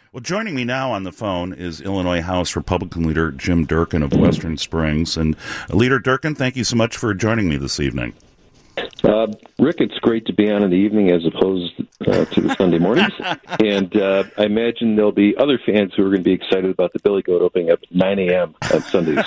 Well, joining me now on the phone is Illinois House Republican leader Jim Durkin of Western Springs. And Leader Durkin, thank you so much for joining me this evening. Rick, it's great to be on in the evening as opposed to the Sunday mornings. And I imagine there'll be other fans who are going to be excited about the Billy Goat opening up at 9 a.m. on Sundays.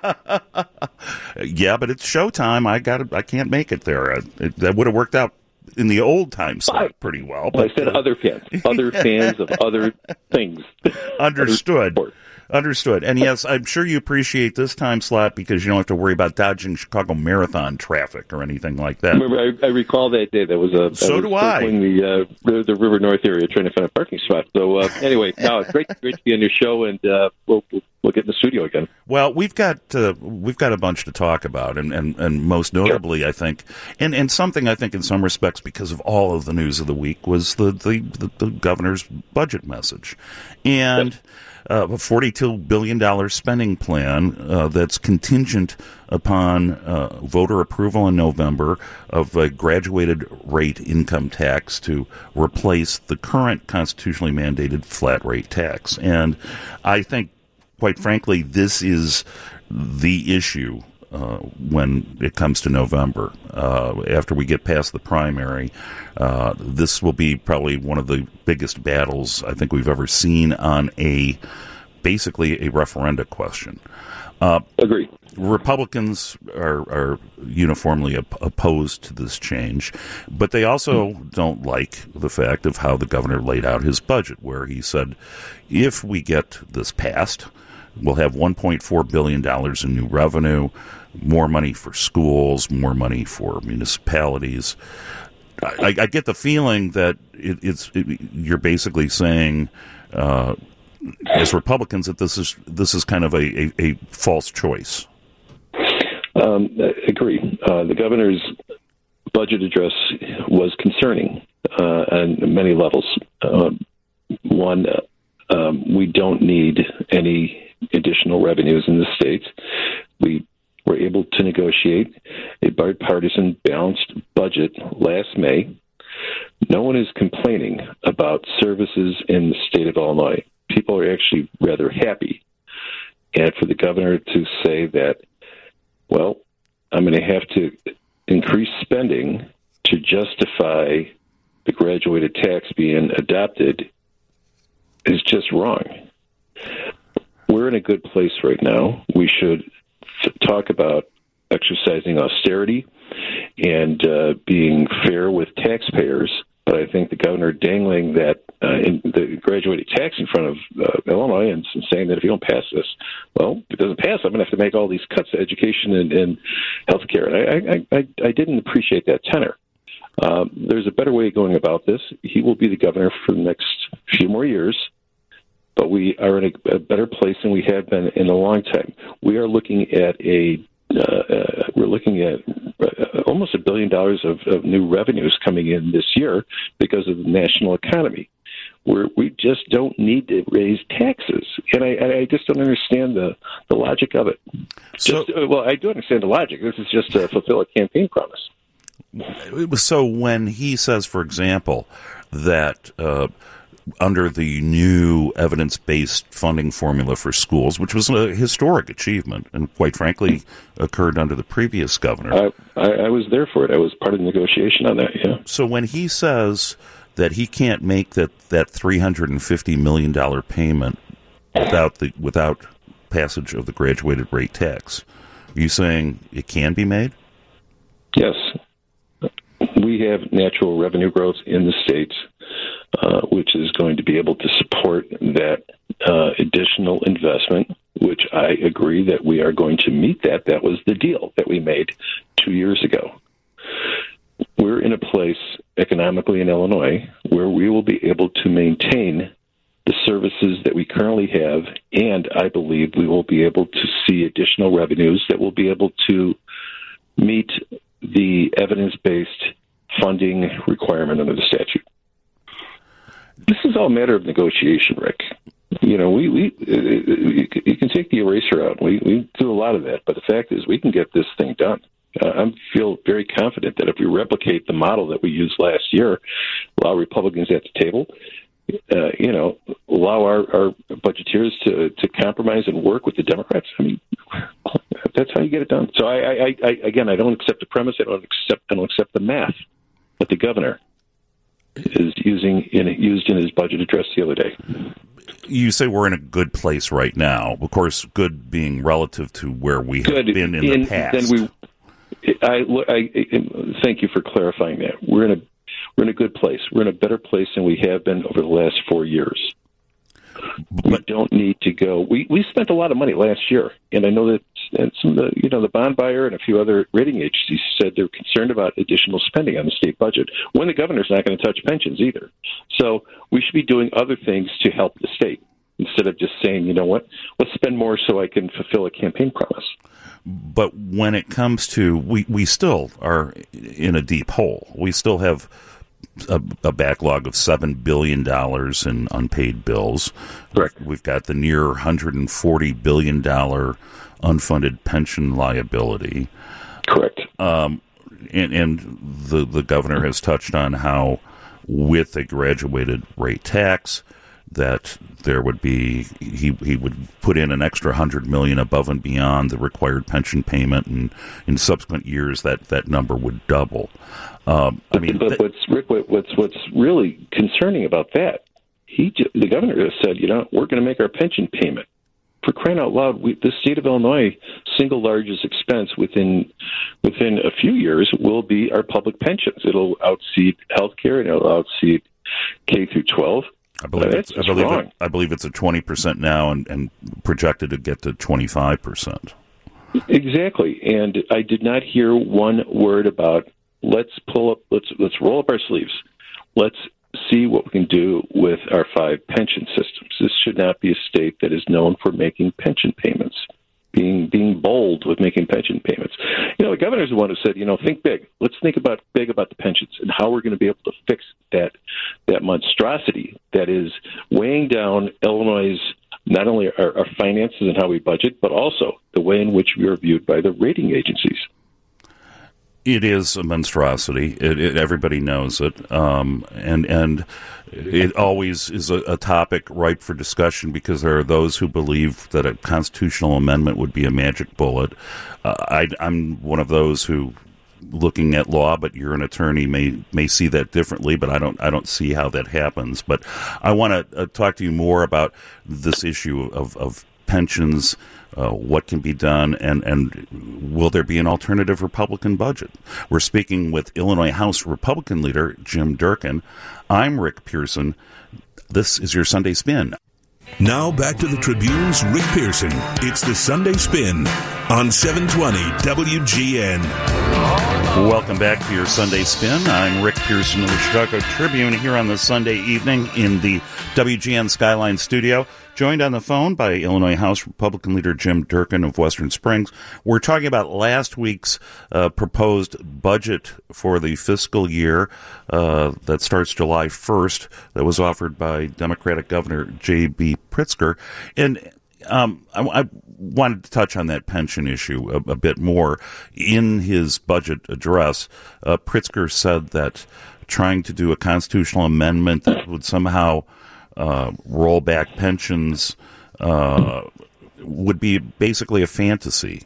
Yeah, but it's showtime. I can't make it there. That would have worked out in the old time slot pretty well. But I said other fans of other things. Understood. Understood. And yes, I'm sure you appreciate this time slot because you don't have to worry about dodging Chicago Marathon traffic or anything like that. Remember, I recall that day. That was circling the River North area trying to find a parking spot. So anyway, no, it's great to be on your show, and we'll get in the studio again. Well, we've got a bunch to talk about, and most notably, sure. I think, and something I think in some respects because of all of the news of the week was the governor's budget message, and. A $42 billion spending plan that's contingent upon voter approval in November of a graduated rate income tax to replace the current constitutionally mandated flat rate tax. And I think, quite frankly, this is the issue when it comes to November. After we get past the primary, this will be probably one of the biggest battles I think we've ever seen on basically a referenda question. Agree. Republicans are uniformly opposed to this change, but they also don't like the fact of how the governor laid out his budget, where he said, if we get this passed, we'll have $1.4 billion in new revenue, more money for schools, more money for municipalities. I get the feeling that you're basically saying, as Republicans, that this is kind of a false choice. Agree. The governor's budget address was concerning on many levels. One, we don't need any additional revenues in the state. We were able to negotiate a bipartisan balanced budget last May. No one is complaining about services in the state of Illinois. People are actually rather happy. And for the governor to say that, well, I'm going to have to increase spending to justify the graduated tax being adopted is just wrong. We're in a good place right now. We should talk about exercising austerity and being fair with taxpayers. But I think the governor dangling that in the graduated tax in front of Illinois and saying that if you don't pass this, well, if it doesn't pass, I'm going to have to make all these cuts to education and health care. And I didn't appreciate that tenor. There's a better way of going about this. He will be the governor for the next few more years, but we are in a better place than we have been in a long time. We are looking at almost $1 billion of new revenues coming in this year because of the national economy. We just don't need to raise taxes, and I just don't understand the logic of it. I do understand the logic. This is just to fulfill a campaign promise. So when he says, for example, that under the new evidence-based funding formula for schools, which was a historic achievement and, quite frankly, occurred under the previous governor. I was there for it. I was part of the negotiation on that, yeah. So when he says that he can't make that $350 million payment without passage of the graduated rate tax, are you saying it can be made? Yes. We have natural revenue growth in the state, which is going to be able to support that additional investment, which I agree that we are going to meet that. That was the deal that we made 2 years ago. We're in a place economically in Illinois where we will be able to maintain the services that we currently have, and I believe we will be able to see additional revenues that will be able to meet the evidence-based funding requirement under the statute. This is all a matter of negotiation, Rick. You know, you can take the eraser out. We do a lot of that, but the fact is we can get this thing done. I feel very confident that if we replicate the model that we used last year, allow Republicans at the table, allow our budgeteers to compromise and work with the Democrats. I mean, that's how you get it done. So I don't accept the premise. I don't accept the math that the governor is used in his budget address the other day. You say we're in a good place right now. Of course, good being relative to where we have been in the past. Thank you for clarifying that. We're in a good place. We're in a better place than we have been over the last 4 years. We don't need to go. We spent a lot of money last year, and I know that some of the bond buyer and a few other rating agencies said they're concerned about additional spending on the state budget when the governor's not going to touch pensions either. So we should be doing other things to help the state instead of just saying, you know what, let's spend more so I can fulfill a campaign promise. But when it comes to, we still are in a deep hole. We still have a backlog of $7 billion in unpaid bills. Correct. We've got the near $140 billion unfunded pension liability. Correct. And the governor has touched on how, with a graduated rate tax, that there would be he would put in an extra $100 million above and beyond the required pension payment, and in subsequent years that number would double. What's really concerning about that? The governor has said, we're going to make our pension payment. For crying out loud, the state of Illinois' single largest expense within a few years will be our public pensions. It'll outseed healthcare and it'll outseed K through 12. I believe it's at 20% now, and projected to get to 25%. Exactly, and I did not hear one word about let's roll up our sleeves. Let's see what we can do with our 5 pension systems. This should not be a state that is known for making pension payments, being bold with making pension payments. The governor's the one who said, think big. Let's think big about the pensions and how we're going to be able to fix that monstrosity that is weighing down Illinois' not only our finances and how we budget, but also the way in which we are viewed by the rating agencies. It is a monstrosity. Everybody knows it, and it always is a topic ripe for discussion because there are those who believe that a constitutional amendment would be a magic bullet. I'm one of those who, looking at law, but you're an attorney, may see that differently. But I don't see how that happens. But I want to talk to you more about this issue of pensions. What can be done, and will there be an alternative Republican budget? We're speaking with Illinois House Republican leader Jim Durkin. I'm Rick Pearson. This is your Sunday Spin. Now back to the Tribune's Rick Pearson. It's the Sunday Spin on 720 WGN. Welcome back to your Sunday Spin. I'm Rick Pearson of the Chicago Tribune here on this Sunday evening in the WGN Skyline studio. Joined on the phone by Illinois House Republican leader Jim Durkin of Western Springs. We're talking about last week's proposed budget for the fiscal year that starts July 1st that was offered by Democratic Governor J.B. Pritzker. And I wanted to touch on that pension issue a bit more. In his budget address, Pritzker said that trying to do a constitutional amendment that would somehow roll back pensions would be basically a fantasy.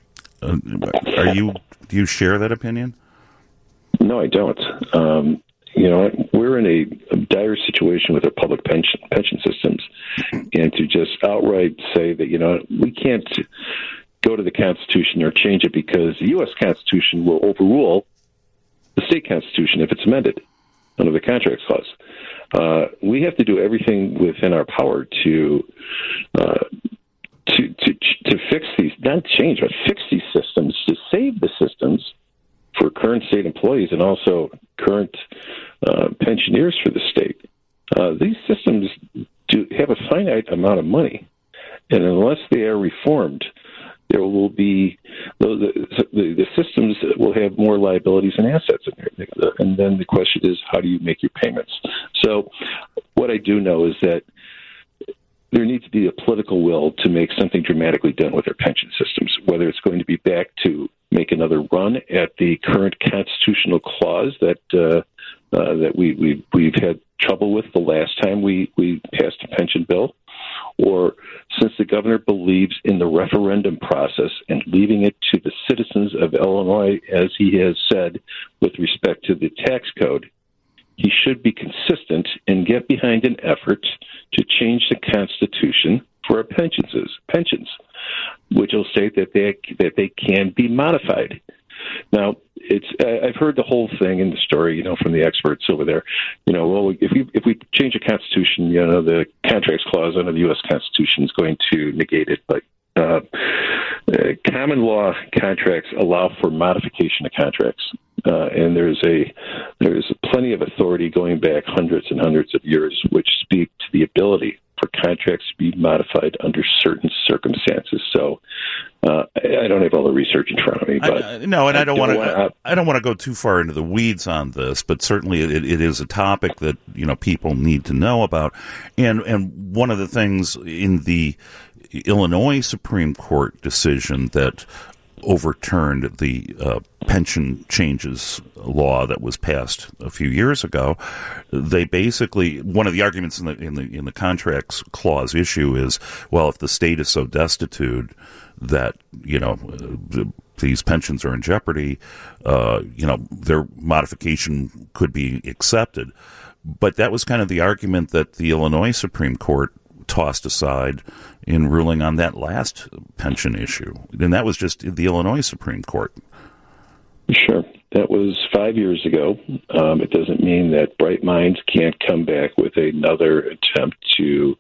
Do you share that opinion? No, I don't. We're in a dire situation with our public pension systems, and to just outright say that we can't go to the Constitution or change it because the U.S. Constitution will overrule the state Constitution if it's amended under the Contracts Clause. We have to do everything within our power to fix these, not change, but fix these systems, to save the systems for current state employees and also current pensioners for the state. These systems do have a finite amount of money, and unless they are reformed, there will be the systems will have more liabilities and assets in there. And then the question is, how do you make your payments? So what I do know is that there needs to be a political will to make something dramatically done with our pension systems, whether it's going to be back to make another run at the current constitutional clause that that we've had trouble with the last time we passed a pension bill, or since the governor believes in the referendum process and leaving it to the citizens of Illinois, as he has said, with respect to the tax code, he should be consistent and get behind an effort to change the Constitution for our pensions, which will state that they can be modified. Now, I've heard the whole thing in the story, from the experts over there. Well, if we change the Constitution, the contracts clause under the U.S. Constitution is going to negate it. But common law contracts allow for modification of contracts, and there's plenty of authority going back hundreds and hundreds of years, which speak to the ability for contracts to be modified under certain circumstances. So I don't have all the research in front of me, but I don't want to go too far into the weeds on this, but certainly it is a topic that people need to know about. And one of the things in the Illinois Supreme Court decision that overturned the pension changes law that was passed a few years ago, they basically, one of the arguments in the contracts clause issue is, well, if the state is so destitute that these pensions are in jeopardy, their modification could be accepted. But that was kind of the argument that the Illinois Supreme Court tossed aside in ruling on that last pension issue. And that was just the Illinois Supreme Court. Sure. That was 5 years ago. It doesn't mean that bright minds can't come back with another attempt to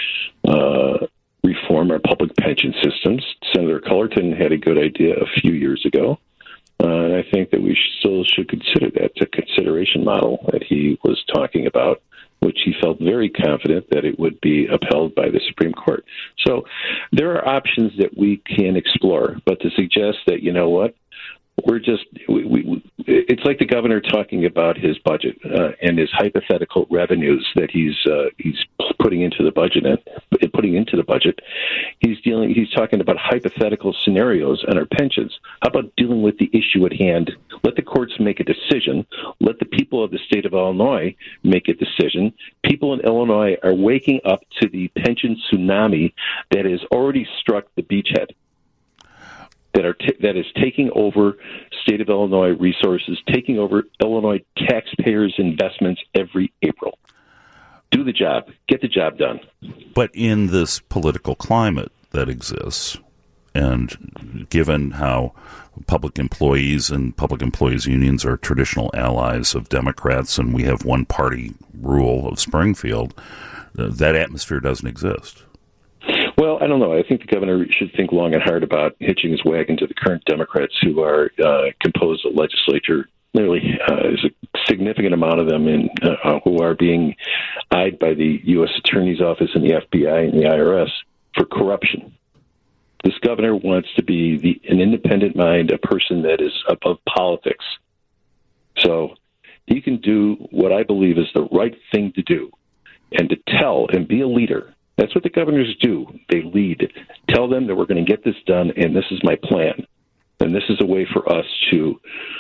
reform our public pension systems. Senator Cullerton had a good idea a few years ago. And I think that we still should consider that, the consideration model that he was talking about, which he felt very confident that it would be upheld by the Supreme Court. So there are options that we can explore, but to suggest that, we're just it's like the governor talking about his budget and his hypothetical revenues that he's putting into the budget. He's talking about hypothetical scenarios on our pensions. How about dealing with the issue at hand? Let the courts make a decision. Let the people of the state of Illinois make a decision. People in Illinois are waking up to the pension tsunami that has already struck the beachhead, that is taking over state of Illinois resources, taking over Illinois taxpayers' investments every April. Do the job. Get the job done. But in this political climate that exists, and given how public employees and public employees unions are traditional allies of Democrats, and we have one-party rule of Springfield, that atmosphere doesn't exist. Well, I don't know. I think the governor should think long and hard about hitching his wagon to the current Democrats who are composed the legislature. Nearly there's a significant amount of them who are being eyed by the U.S. Attorney's Office and the FBI and the IRS for corruption. This governor wants to be an independent mind, a person that is above politics. So he can do what I believe is the right thing to do, and to tell and be a leader. That's what the governors do. They lead. Tell them that we're going to get this done, and this is my plan. And this is a way for us to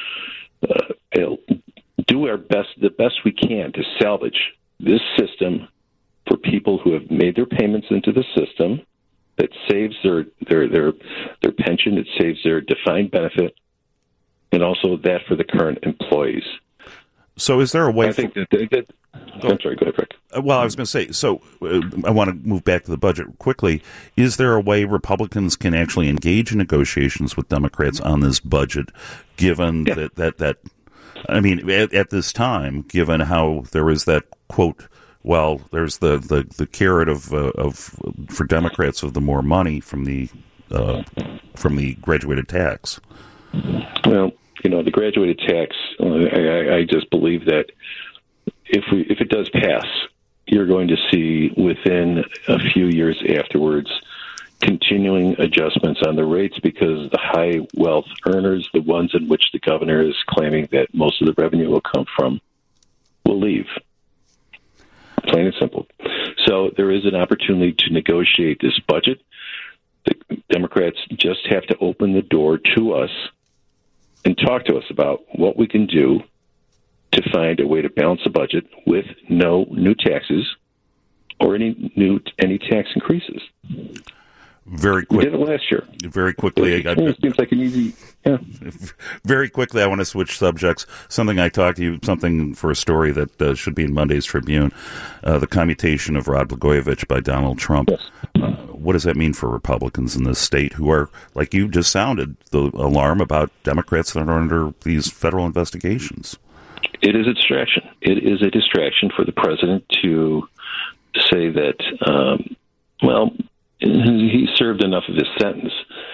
do our best, the best we can, to salvage this system for people who have made their payments into the system. That saves their pension. It saves their defined benefit, and also that for the current employees. So is there a way... I think that I'm sorry, go ahead, Rick. Well, I was going to say, so I want to move back to the budget quickly. Is there a way Republicans can actually engage in negotiations with Democrats on this budget, given that I mean, at this time, given how there is that quote, well, there's the carrot of for Democrats of the more money from the graduated tax. Well, the graduated tax, I just believe that if it does pass, you're going to see within a few years afterwards continuing adjustments on the rates, because the high wealth earners, the ones in which the governor is claiming that most of the revenue will come from, will leave. Plain and simple. So there is an opportunity to negotiate this budget. The Democrats just have to open the door to us and talk to us about what we can do to find a way to balance the budget with no new taxes or any tax increases. Very We quick. did it last year. Very quickly, It seems like an easy. Yeah. very quickly, I want to switch subjects. Something for a story that should be in Monday's Tribune. The commutation of Rod Blagojevich by Donald Trump. Yes. What does that mean for Republicans in this state who are, like you just sounded, the alarm about Democrats that are under these federal investigations? It is a distraction. It is a distraction for the president to say that, he served enough of his sentence.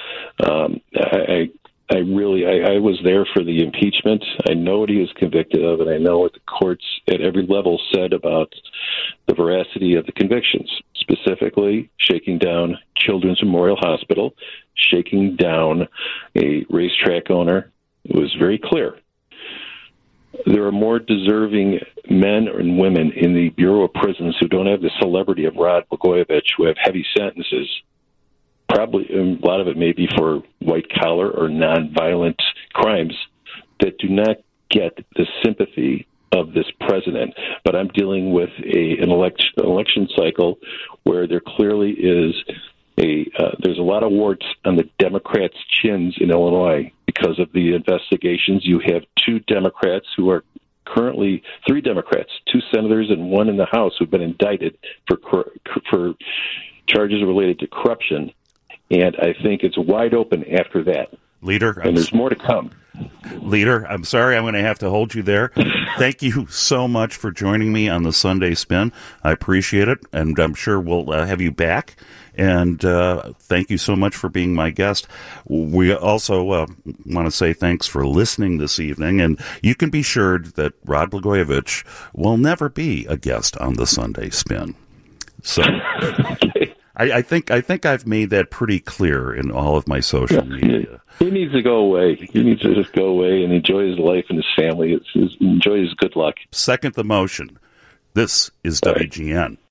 I was there for the impeachment. I know what he was convicted of, and I know what the courts at every level said about the veracity of the convictions, specifically shaking down Children's Memorial Hospital, shaking down a racetrack owner. It was very clear. There are more deserving men and women in the Bureau of Prisons who don't have the celebrity of Rod Blagojevich, who have heavy sentences. Probably a lot of it may be for white-collar or nonviolent crimes that do not get the sympathy of this president. But I'm dealing with an election cycle where there clearly is there's a lot of warts on the Democrats' chins in Illinois because of the investigations. You have three Democrats, 2 senators and 1 in the House who've been indicted for charges related to corruption. And I think it's wide open after that. Leader, and there's more to come. Leader, I'm sorry, I'm going to have to hold you there. Thank you so much for joining me on the Sunday Spin. I appreciate it, and I'm sure we'll have you back. And thank you so much for being my guest. We also want to say thanks for listening this evening, and you can be sure that Rod Blagojevich will never be a guest on the Sunday Spin. So I think I've made that pretty clear in all of my social media. He needs to go away. He needs to just go away and enjoy his life and his family. Enjoy his good luck. Second the motion. This is WGN.